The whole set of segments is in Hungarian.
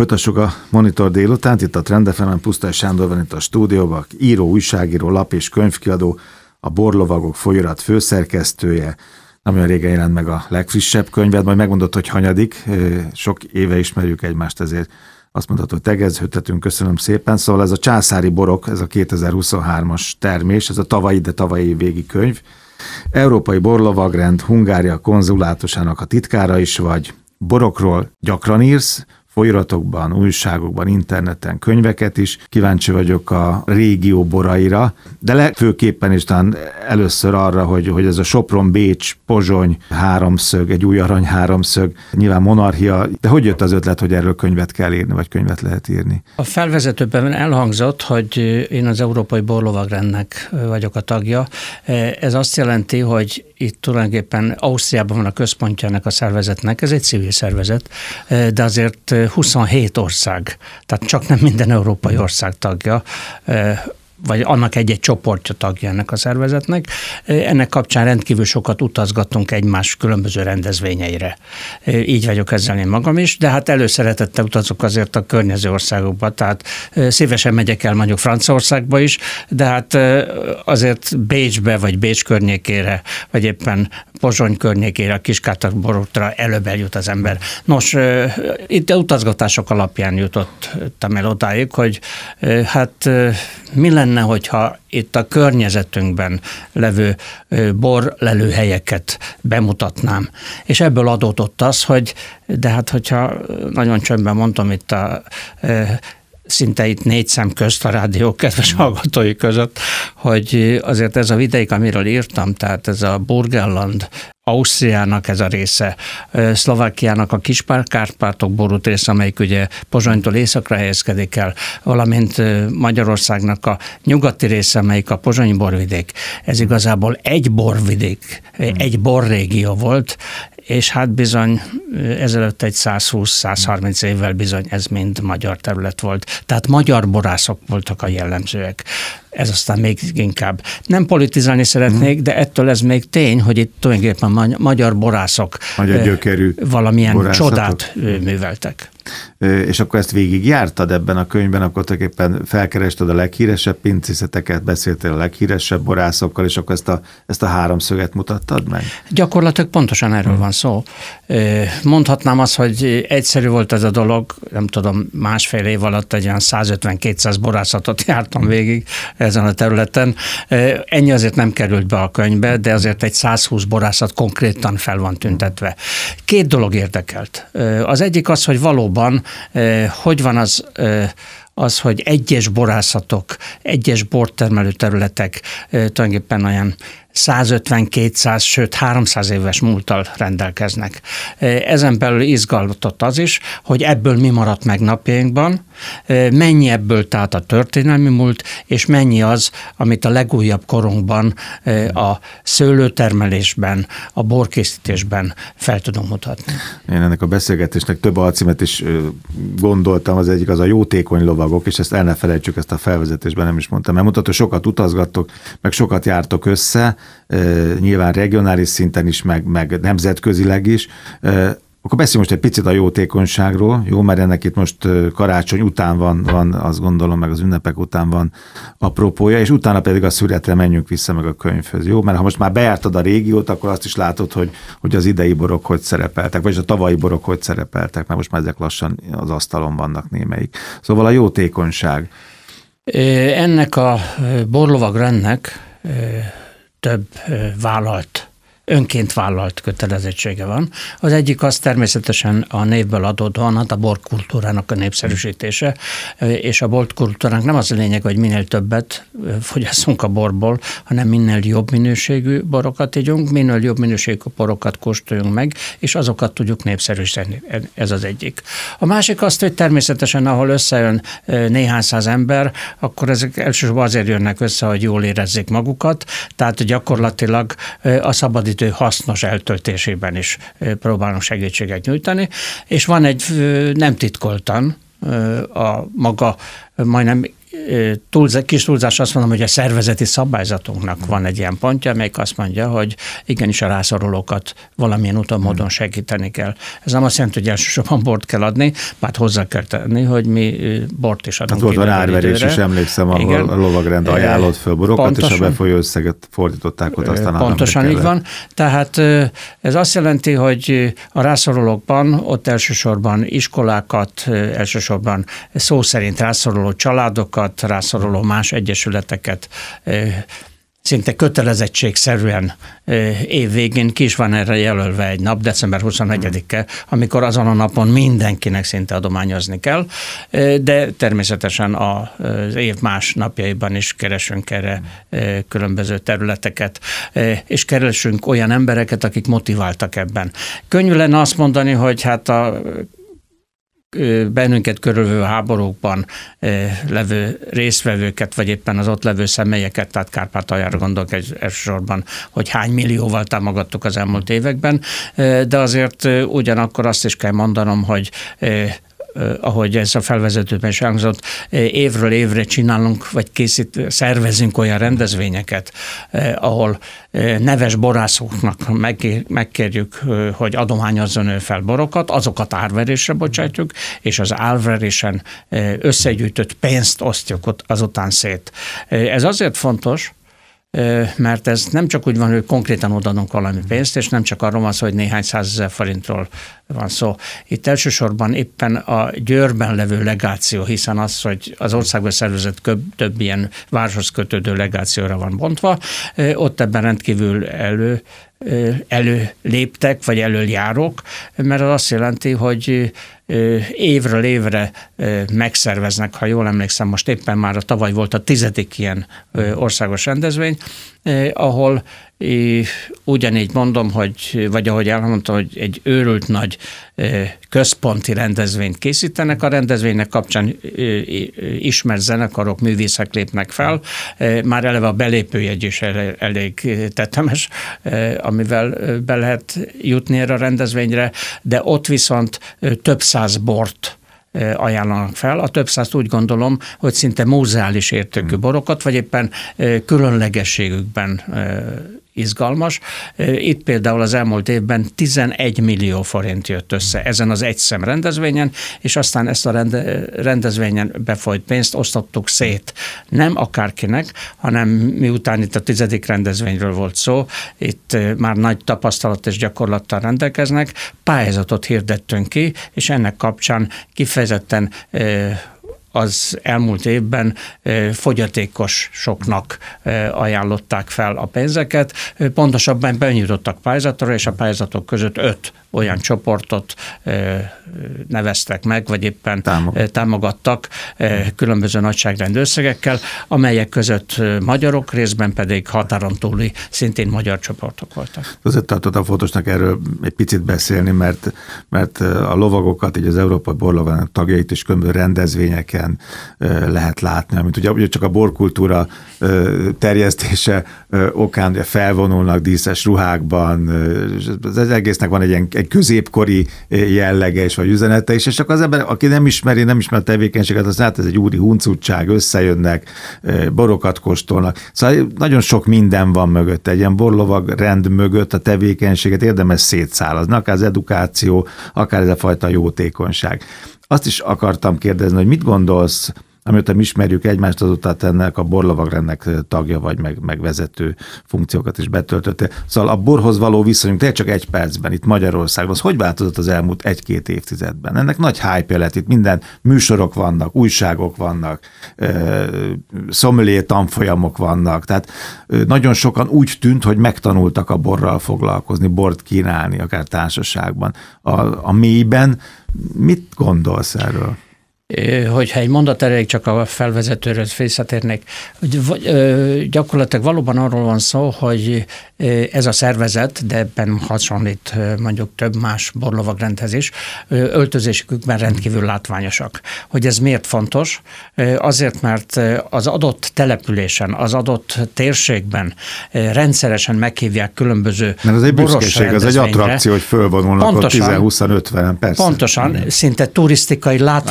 Folytassuk a Monitor délutánt, itt a Trend FM-en Pusztai Sándor van itt a stúdióban, író, újságíró, lap- és könyvkiadó, a Borlovagok folyóirat főszerkesztője. Nem olyan régen jelent meg a legfrissebb könyved, majd megmondott, hogy hanyadik, sok éve ismerjük egymást, ezért azt mondhatod, hogy tegeződhetünk, köszönöm szépen. Szóval ez a Császári borok, ez a 2023-as termés, ez a tavalyi végi könyv. Európai Borlovagrend, Hungária konzulátusának a titkára is vagy, borokról gyakran írsz, folyóiratokban, újságokban, interneten könyveket is. Kíváncsi vagyok a régió boraira, de legfőképpen is talán először arra, hogy ez a Sopron-Bécs-Pozsony háromszög, egy új arany háromszög, nyilván monarchia, de hogy jött az ötlet, hogy erről könyvet kell írni, vagy könyvet lehet írni? A felvezetőben elhangzott, hogy én az Európai Borlovagrendnek vagyok a tagja. Ez azt jelenti, hogy itt tulajdonképpen Ausztriában van a központja ennek a szervezetnek, ez egy civil szervezet, de azért 27 ország, tehát csak nem minden európai ország tagja, vagy annak egy-egy csoportja tagja ennek a szervezetnek. Ennek kapcsán rendkívül sokat utazgatunk egymás különböző rendezvényeire. Így vagyok ezzel én magam is, de hát előszeretettel utazok azért a környező országokba, tehát szívesen megyek el mondjuk Franciaországba is, de hát azért Bécsbe, vagy Bécs környékére, vagy éppen Pozsony környékére, a Kiskátár-borokra előbb eljut az ember. Nos, itt a utazgatások alapján jutottam el odáig, hogy hát mi lenne, hogyha itt a környezetünkben levő borlelőhelyeket bemutatnám. És ebből adódott az, hogy de hát hogyha nagyon csöndben mondtam itt szinte itt négy szem közt a rádió kedves hallgatói között, hogy azért ez a vidék, amiről írtam, tehát ez a Burgenland, Ausztriának ez a része, Szlovákiának a Kis-Kárpátok borút része, amelyik ugye Pozsonytól északra helyezkedik el, valamint Magyarországnak a nyugati része, amelyik a pozsonyi borvidék. Ez igazából egy borvidék, egy borrégió volt, és hát bizony ezelőtt egy 120-130 évvel bizony ez mind magyar terület volt. Tehát magyar borászok voltak a jellemzőek. Ez aztán még inkább. Nem politizálni szeretnék, de ettől ez még tény, hogy itt tulajdonképpen magyar borászok magyar gyökerű valamilyen borászatok. Csodát műveltek. És akkor ezt végigjártad ebben a könyvben, akkor tulajdonképpen felkerested a leghíresebb pincészeteket, beszéltél a leghíresebb borászokkal, és akkor ezt a háromszöget mutattad meg? Gyakorlatilag pontosan erről van szó. Mondhatnám azt, hogy egyszerű volt ez a dolog, nem tudom, másfél év alatt egy olyan 150-200 borászatot jártam végig ezen a területen. Ennyi azért nem került be a könyvbe, de azért egy 120 borászat konkrétan fel van tüntetve. Két dolog érdekelt. Az egyik az, hogy valóban hogy van az, hogy egyes borászatok, egyes bortermelő területek tulajdonképpen olyan 150-200, sőt 300 éves múlttal rendelkeznek. Ezen belül izgalmatott az is, hogy ebből mi maradt meg napjainkban, mennyi ebből tehát a történelmi múlt, és mennyi az, amit a legújabb korunkban a szőlőtermelésben, a borkészítésben fel tudunk mutatni. Én ennek a beszélgetésnek több alcímet is gondoltam, az egyik az a jótékony lovagok, és ezt el ne felejtsük, ezt a felvezetésben nem is mondtam. Mert mutató, sokat utazgattok, meg sokat jártok össze, nyilván regionális szinten is, meg nemzetközileg is. Akkor beszéljünk most egy picit a jótékonyságról, jó, mert ennek itt most karácsony után van, azt gondolom, meg az ünnepek után van apropója, és utána pedig a születre menjünk vissza meg a könyvhöz, jó? Mert ha most már bejártad a régiót, akkor azt is látod, hogy az idei borok hogy szerepeltek, vagy a tavalyi borok hogy szerepeltek, mert most már ezek lassan az asztalon vannak némelyik. Szóval a jótékonyság. Ennek a borlovagrendnek több önként vállalt kötelezettsége van. Az egyik az természetesen a névből adódóan a borkultúrának a népszerűsítése, és a borkultúrának nem az a lényeg, hogy minél többet fogyasszunk a borból, hanem minél jobb minőségű borokat ígyunk, minél jobb minőségű borokat kóstoljunk meg, és azokat tudjuk népszerűsíteni. Ez az egyik. A másik azt, hogy természetesen, ahol összejön néhány száz ember, akkor ezek elsősorban azért jönnek össze, hogy jól érezzék magukat, tehát gyakorlatilag a szabadidő hasznos eltöltésében is próbálunk segítséget nyújtani, és van egy nem titkoltan a maga majdnem kis túlzás azt mondom, hogy a szervezeti szabályzatunknak van egy ilyen pontja, amelyik azt mondja, hogy igenis a rászorulókat valamilyen úton, módon segíteni kell. Ez nem azt jelenti, hogy elsősorban bort kell adni, bár hozzá kell tenni, hogy mi bort is adunk. Hát volt a árverés is, emlékszem, ahol a lovagrend ajánlott föl borokat, pontosan, és a befolyó összeget fordították ott aztán. Pontosan így van. Tehát ez azt jelenti, hogy a rászorulókban ott elsősorban iskolákat, elsősorban szó szerint rászoruló családokat, rászoruló más egyesületeket szinte kötelezettségszerűen év végén ki is van erre jelölve egy nap, december 21-e, amikor azon a napon mindenkinek szinte adományozni kell, de természetesen az év más napjaiban is keresünk erre különböző területeket, és keresünk olyan embereket, akik motiváltak ebben. Könnyű lenne azt mondani, hogy hát a bennünket körülvevő háborúkban levő résztvevőket, vagy éppen az ott levő személyeket, tehát Kárpátaljára gondolok elsősorban, hogy hány millióval támogattuk az elmúlt években, de azért ugyanakkor azt is kell mondanom, hogy ahogy ez a felvezetőben is elhangzott, évről évre csinálunk, vagy szervezünk olyan rendezvényeket, ahol neves borászoknak megkérjük, hogy adományozzon ő fel borokat, azokat árverésre bocsátjuk, és az árverésen összegyűjtött pénzt osztjuk ott azután szét. Ez azért fontos, mert ez nem csak úgy van, hogy konkrétan odaadunk valami pénzt, és nem csak arról van szó, hogy néhány 100 000 forintról van szó. Itt elsősorban éppen a Győrben levő legáció, hiszen az, hogy az országban szervezett több ilyen városhoz kötődő legációra van bontva, ott ebben rendkívül előléptek, vagy előjárók, mert az azt jelenti, hogy évről évre megszerveznek, ha jól emlékszem, most éppen már tavaly volt a 10. ilyen országos rendezvény, ahol ugyanígy mondom, vagy ahogy elmondtam, hogy egy őrült nagy központi rendezvényt készítenek, a rendezvénynek kapcsán ismert zenekarok, művészek lépnek fel, már eleve a belépőjegy is elég tetemes, amivel be lehet jutni erre a rendezvényre, de ott viszont több száz bort ajánlanak fel. A több százt úgy gondolom, hogy szinte múzeális értékű borokat, vagy éppen különlegességükben izgalmas. Itt például az elmúlt évben 11 millió forint jött össze ezen az egyszem rendezvényen, és aztán ezt a rendezvényen befolyt pénzt osztottuk szét. Nem akárkinek, hanem miután itt a 10. rendezvényről volt szó, itt már nagy tapasztalat és gyakorlattal rendelkeznek, pályázatot hirdettünk ki, és ennek kapcsán kifejezetten az elmúlt évben fogyatékosoknak ajánlották fel a pénzeket. Pontosabban benyújtottak pályázatra, és a pályázatok között 5 olyan csoportot neveztek meg, vagy éppen támogattak különböző nagyságrendű összegekkel, amelyek között magyarok, részben pedig határon túli, szintén magyar csoportok voltak. Azért tartottam fontosnak erről egy picit beszélni, mert a lovagokat, így az Európai Borlovagrennek tagjait is különböző rendezvényeken lehet látni, amit ugye csak a borkultúra terjesztése okán felvonulnak díszes ruhákban, az egésznek van egy középkori jellege és vagy üzenete is, és csak az ember, aki nem ismer a tevékenységet, az hát ez egy úri huncutság, összejönnek, borokat kóstolnak. Szóval nagyon sok minden van mögött, egy ilyen borlovagrend mögött a tevékenységet érdemes szétszálazni, akár az edukáció, akár ez a fajta jótékonyság. Azt is akartam kérdezni, hogy mit gondolsz, amióta mi ismerjük egymást, azóta ennek a borlovagrendnek tagja vagy, meg vezető funkciókat is betöltöttél. Szóval a borhoz való viszonyunk tényleg csak egy percben itt Magyarországon, az hogy változott az elmúlt 1-2 évtizedben? Ennek nagy hype lett, itt minden műsorok vannak, újságok vannak, sommelier tanfolyamok vannak, tehát nagyon sokan úgy tűnt, hogy megtanultak a borral foglalkozni, bort kínálni, akár társaságban. A mélyben mit gondolsz erről? Hogyha egy mondat erejéig csak a felvezetőről visszatérnék, hogy gyakorlatilag valóban arról van szó, hogy ez a szervezet, de ebben hasonlít mondjuk több más borlovagrendhez is, öltözésükben rendkívül látványosak. Hogy ez miért fontos? Azért, mert az adott településen, az adott térségben rendszeresen meghívják különböző mert az egy büszkeség, az egy attrakció, hogy fölvonulnak ott 10-20-50-en, persze. Pontosan, szinte turisztikai látványos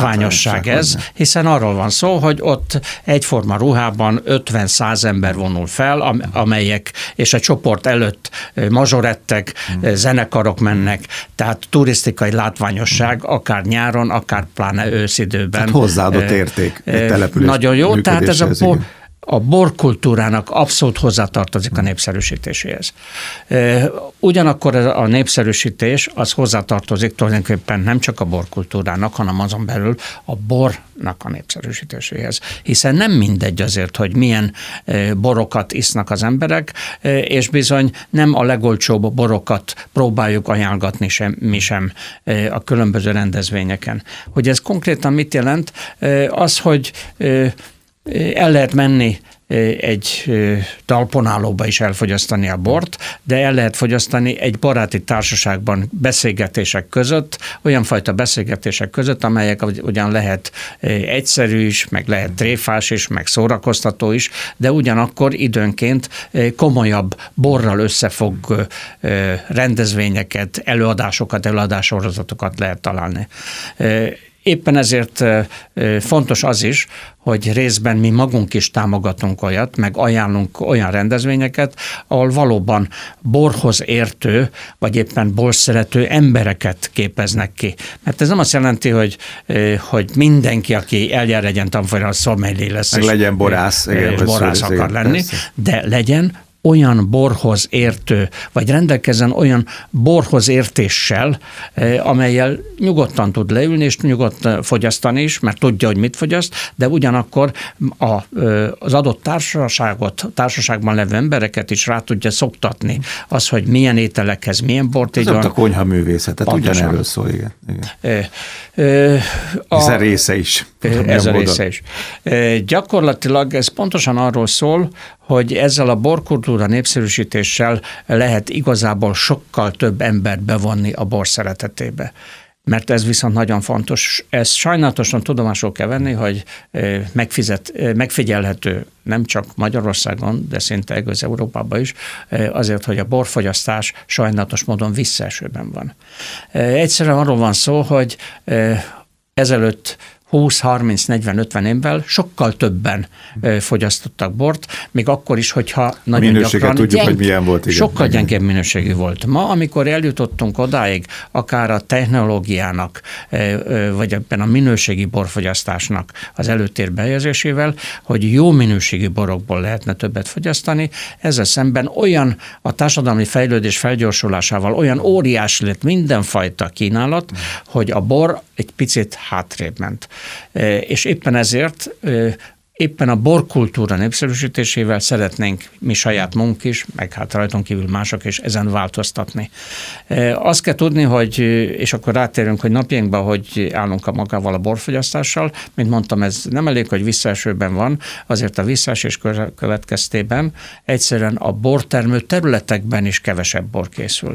igazság ez, hiszen arról van szó, hogy ott egyforma ruhában 50-100 ember vonul fel, amelyek, és a csoport előtt mazsorettek, zenekarok mennek, tehát turisztikai látványosság, akár nyáron, akár pláne őszidőben. Tehát hozzáadott érték egy település. Nagyon jó, tehát ez a borkultúrának abszolút hozzátartozik a népszerűsítéséhez. Ugyanakkor a népszerűsítés az hozzátartozik tulajdonképpen nem csak a borkultúrának, hanem azon belül a bornak a népszerűsítéséhez. Hiszen nem mindegy azért, hogy milyen borokat isznak az emberek, és bizony nem a legolcsóbb borokat próbáljuk ajánlgatni mi sem a különböző rendezvényeken. Hogy ez konkrétan mit jelent? Az, hogy el lehet menni egy talponálóba is elfogyasztani a bort, de el lehet fogyasztani egy baráti társaságban beszélgetések között, olyan fajta beszélgetések között, amelyek ugyan lehet egyszerű is, meg lehet tréfás is, meg szórakoztató is, de ugyanakkor időnként komolyabb borral összefog rendezvényeket, előadássorozatokat lehet találni. Éppen ezért fontos az is, hogy részben mi magunk is támogatunk olyat, meg ajánlunk olyan rendezvényeket, ahol valóban borhoz értő, vagy éppen borszerető embereket képeznek ki. Mert ez nem azt jelenti, hogy mindenki, aki eljár legyen tanfolyamra, sommelier lesz, meg legyen borász, és borász akar lenni, de legyen olyan borhoz értő, vagy rendelkezzen olyan borhoz értéssel, amellyel nyugodtan tud leülni, és nyugodtan fogyasztani is, mert tudja, hogy mit fogyaszt, de ugyanakkor az adott társaságban levő embereket is rá tudja szoktatni. Az, hogy milyen ételekhez, milyen bort így van. Ez a konyhaművészetet, ugyanerről szól, igen. Hiszen része is. Ez a része is. Gyakorlatilag ez pontosan arról szól, hogy ezzel a borkultúra népszerűsítéssel lehet igazából sokkal több embert bevonni a bor szeretetébe. Mert ez viszont nagyon fontos. Ezt sajnálatosan tudomásul kell venni, hogy megfigyelhető nem csak Magyarországon, de szinte egész Európában is, azért, hogy a borfogyasztás sajnálatos módon visszaesőben van. Egyszerűen arról van szó, hogy ezelőtt 20-30-40-50 évvel sokkal többen fogyasztottak bort, még akkor is, hogyha nagyon gyakran tudjuk, hogy milyen volt, igen. Sokkal gyengébb minőségű volt. Ma, amikor eljutottunk odáig, akár a technológiának, vagy ebben a minőségi borfogyasztásnak az előtérbe helyezésével, hogy jó minőségű borokból lehetne többet fogyasztani, ezzel szemben olyan a társadalmi fejlődés felgyorsulásával olyan óriás lett mindenfajta kínálat, hogy a bor egy picit hátrébb ment. És éppen ezért éppen a borkultúra népszerűsítésével szeretnénk mi saját magunk is, meg hát rajtunk kívül mások is ezen változtatni. Azt kell tudni, hogy, és akkor rátérünk, hogy napjainkban, hogy állunk a magával a borfogyasztással, mint mondtam, ez nem elég, hogy visszaesőben van, azért a visszaesés következtében egyszerűen a bortermő területekben is kevesebb bor készül.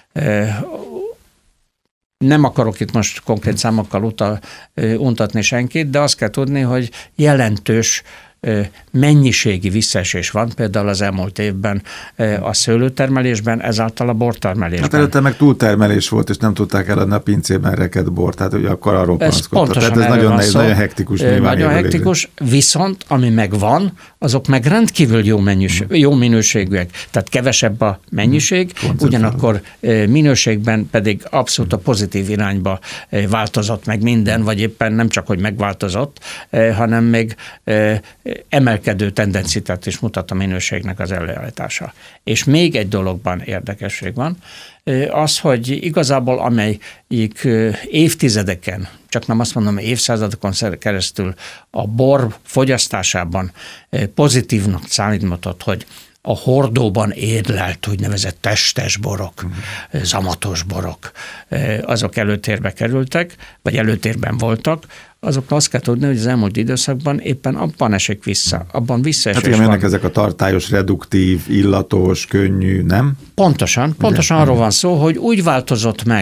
Nem akarok itt most konkrét számokkal untatni senkit, de azt kell tudni, hogy jelentős mennyiségi visszaesés van, például az elmúlt évben a szőlőtermelésben, ezáltal a bortermelésben. Hát előtte meg túltermelés volt, és nem tudták eladni a pincében rekedt bort, tehát ugye akkor arról panaszkodtak. Tehát ez nagyon nehéz, nagyon hektikus. Nagyon hektikus, viszont ami megvan, azok meg rendkívül jó minőségűek. Tehát kevesebb a mennyiség, ugyanakkor minőségben pedig abszolút a pozitív irányba változott meg minden, vagy éppen nem csak, hogy megváltozott, hanem még emelkedő tendenciát is mutat a minőségnek az előállítása. És még egy dologban érdekesség van, az, hogy igazából amelyik évtizedeken, csak nem azt mondom, évszázadokon keresztül a bor fogyasztásában pozitívnak számított, hogy a hordóban érlelt úgynevezett testes borok, zamatos borok, azok előtérbe kerültek, vagy előtérben voltak, azoknak azt kell tudni, hogy az elmúlt időszakban éppen abban esik vissza, abban visszaesés van. Hát jönnek ezek a tartályos, reduktív, illatos, könnyű, nem? Pontosan arról van szó, hogy úgy változott meg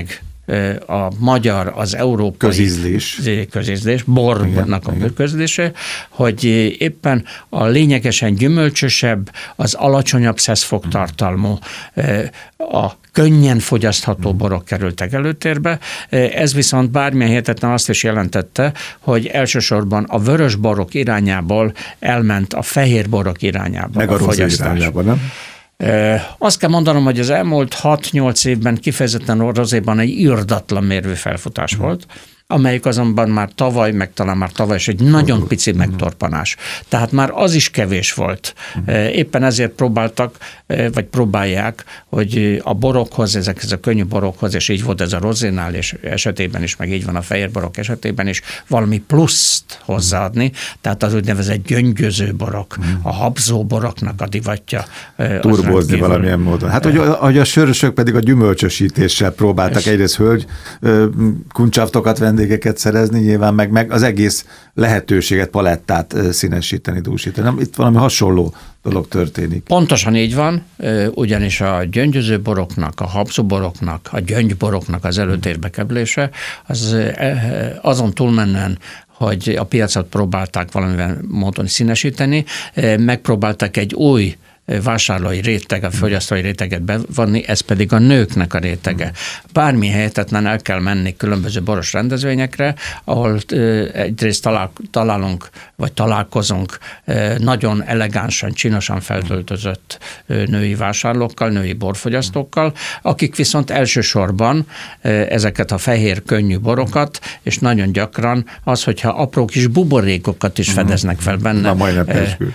a magyar, az európai közízlés bornak a közízlése, hogy éppen a lényegesen gyümölcsösebb, az alacsonyabb szeszfogtartalmú, a könnyen fogyasztható borok kerültek előtérbe. Ez viszont bármilyen hihetetlen azt is jelentette, hogy elsősorban a vörös borok irányából elment a fehér borok irányába. Meg a rozé irányába, nem? Azt kell mondanom, hogy az elmúlt 6-8 évben kifejezetten a rozéban egy irdatlan mérvű felfutás volt, amelyik azonban már tavaly, meg talán már tavaly is egy nagyon pici megtorpanás. Tehát már az is kevés volt. Éppen ezért próbáltak, vagy próbálják, hogy a borokhoz, ezekhez a könnyű borokhoz, és így volt ez a rozénál és esetében is, meg így van a fehér borok esetében is, valami pluszt hozzáadni, tehát az úgynevezett gyöngyöző borok, a habzó boroknak a divatja. Turbózni valamilyen módon. Hát, hogy a sörösök pedig a gyümölcsösítéssel próbáltak egyrészt hölgy kuncsaftokat vendégeket szerezni, nyilván meg az egész lehetőséget, palettát színesíteni, dúsítani. Itt valami hasonló dolog történik. Pontosan így van, ugyanis a gyöngyöző boroknak, a habzó boroknak, a gyöngyboroknak az előtérbe kerülése, az azon túlmenően, hogy a piacot próbálták valamilyen módon színesíteni, megpróbáltak egy új vásárlói réteget, fogyasztói réteget bevonni, ez pedig a nőknek a rétege. Bármi helyetetlen el kell menni különböző boros rendezvényekre, ahol egyrészt találunk, vagy találkozunk nagyon elegánsan, csinosan feltöltözött női vásárlókkal, női borfogyasztókkal, akik viszont elsősorban ezeket a fehér, könnyű borokat, és nagyon gyakran az, hogyha apró kis buborékokat is fedeznek fel benne. Na, majdnem pezsgő.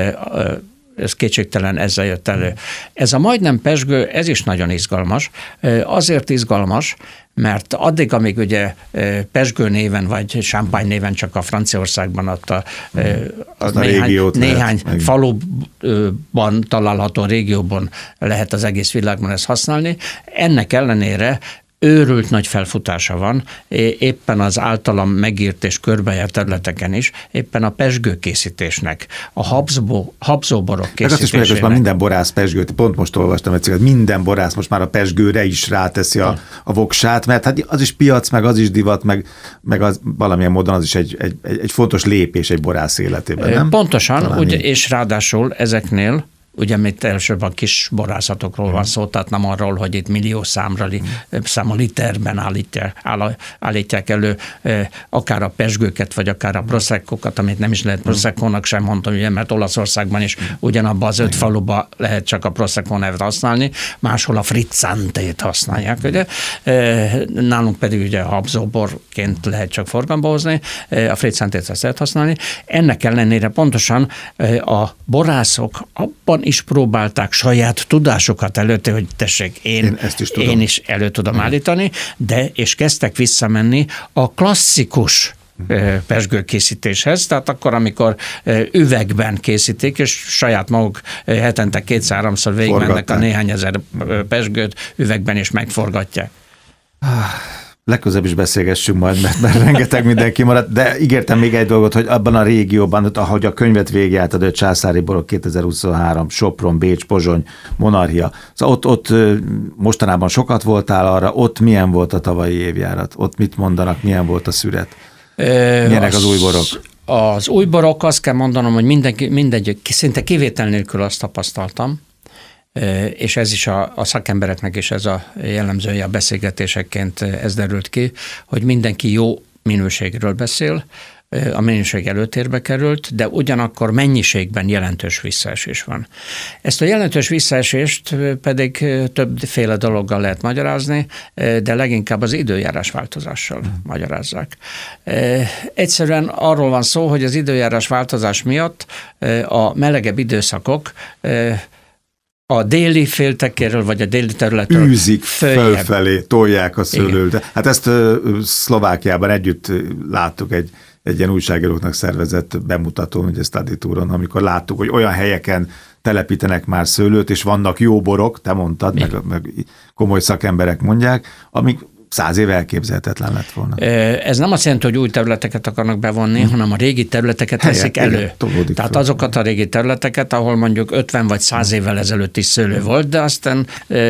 Ez kétségtelen ezzel jött elő. Ez a majdnem pezsgő, ez is nagyon izgalmas. Azért izgalmas, mert addig, amíg ugye pezsgő néven vagy champagne néven csak a Franciaországban a néhány faluban található régióban lehet az egész világban ezt használni, ennek ellenére őrült nagy felfutása van, éppen az általam megírt és körbejárt területeken is, éppen a pezsgőkészítésnek, a habzóborok készítésének. Azt is mondják, hogy már minden borász pezsgőt, pont most olvastam egy cikket, minden borász most már a pezsgőre is ráteszi a voksát, mert hát az is piac, meg az is divat, meg az valamilyen módon az is egy fontos lépés egy borász életében, nem? Pontosan, ugye, és ráadásul ezeknél ugye itt elsősorban kis borászatokról van szó, tehát nem arról, hogy itt millió számú literben állítják elő akár a pezsgőket, vagy akár a proseccókat, amit nem is lehet proseccónak sem mondtam, ugye, mert Olaszországban is ugyanabban az 5 faluban lehet csak a prosecco nevet használni, máshol a frizzantét használják, ugye. Nálunk pedig ugye a habzóborként lehet csak forgalomba hozni, a frizzantét ezt lehet használni. Ennek ellenére pontosan a borászok abban is próbálták saját tudásokat előtte, hogy tessék, én is elő tudom állítani, és kezdtek visszamenni a klasszikus pezsgőkészítéshez, tehát akkor, amikor üvegben készítik, és saját maguk hetente 2-3-szor végigmennek a néhány ezer pezsgőt üvegben, és megforgatják. Legközelebb is beszélgessünk majd, mert rengeteg mindenki maradt, de ígértem még egy dolgot, hogy abban a régióban, ahogy a könyvet végigjártad, a Császári borok 2023, Sopron, Bécs, Pozsony, Monarchia. Szóval ott mostanában sokat voltál arra, ott milyen volt a tavalyi évjárat? Ott mit mondanak, milyen volt a szüret? Milyenek az új borok? Az új borok, azt kell mondanom, hogy mindegyik, szinte kivétel nélkül azt tapasztaltam, és ez is a szakembereknek is ez a jellemzője a beszélgetésekként ez derült ki, hogy mindenki jó minőségről beszél, a minőség előtérbe került, de ugyanakkor mennyiségben jelentős visszaesés van. Ezt a jelentős visszaesést pedig többféle dologgal lehet magyarázni, de leginkább az időjárás változással magyarázzák. Egyszerűen arról van szó, hogy az időjárás változás miatt a melegebb időszakok a déli féltekéről, vagy a déli területről űzik fölfelé, tolják a szőlőt. Hát ezt Szlovákiában együtt láttuk egy ilyen újságíróknak szervezett bemutatón, ugye Study Touron, amikor láttuk, hogy olyan helyeken telepítenek már szőlőt, és vannak jó borok, te mondtad, meg komoly szakemberek mondják, amik 100 év elképzelhetetlen lett volna. Ez nem azt jelenti, hogy új területeket akarnak bevonni, hanem a régi területeket teszik elő. Tehát azokat a régi területeket, ahol mondjuk 50 vagy 100 évvel ezelőtt is szőlő volt, de aztán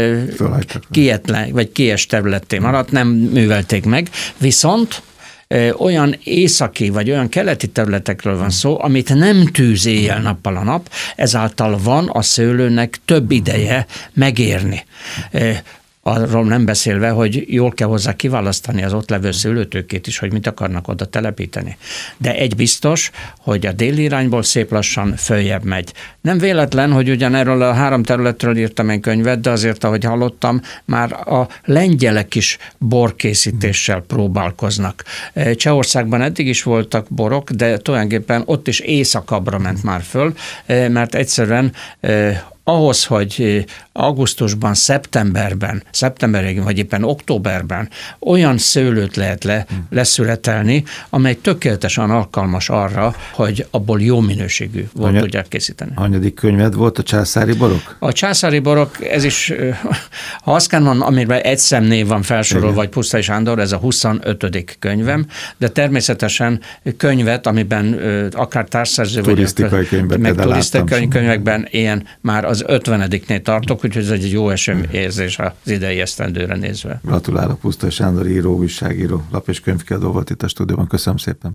kies területté maradt, nem művelték meg. Viszont olyan északi vagy olyan keleti területekről van szó, amit nem tűz éjjel-nappal a nap, ezáltal van a szőlőnek több ideje megérni. Arról nem beszélve, hogy jól kell hozzá kiválasztani az ott levő szőlőtőkét is, hogy mit akarnak oda telepíteni. De egy biztos, hogy a déli irányból szép lassan följebb megy. Nem véletlen, hogy ugyanerről a 3 területről írtam egy könyvet, de azért, ahogy hallottam, már a lengyelek is borkészítéssel próbálkoznak. Csehországban eddig is voltak borok, de tulajdonképpen ott is északabbra ment már föl, mert egyszerűen ahhoz, hogy augusztusban, szeptemberig, vagy éppen októberben olyan szőlőt lehet leszületelni, amely tökéletesen alkalmas arra, hogy abból jó minőségű volt tudják készíteni. Hanyadik könyved volt a császári borok? A császári borok, ez is, ha azt kell mondani, amiben egy szemnév van felsorolva, vagy Pusztai Sándor, ez a 25. könyvem, de természetesen könyvet, amiben akár társszerző vagy turisztikai könyvekben ilyen már az 50-nél tartok, úgyhogy ez egy jó érzés az idei esztendőre nézve. Gratulálok, Pusztai Sándor író, újságíró, lap- és könyvkiadó volt itt a stúdióban. Köszönöm szépen.